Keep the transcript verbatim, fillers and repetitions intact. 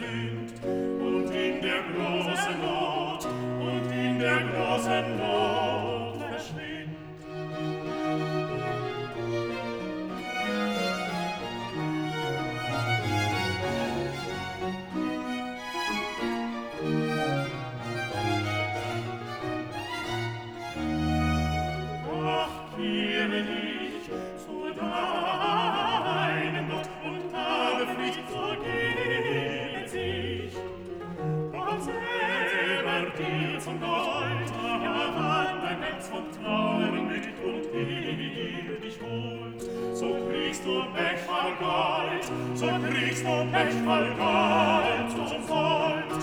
versündigt, und in der großen Not, und in der großen Not verschwindet. Ach, kehre dich zu deinem Gott und habe Pflicht vergeben sich. Gott selber dir zum Gold, er hat dein Herz von Trauern mit und er dich holt. So kriegst du Pech voll Gold, so kriegst du Pech voll Gold zum Gold.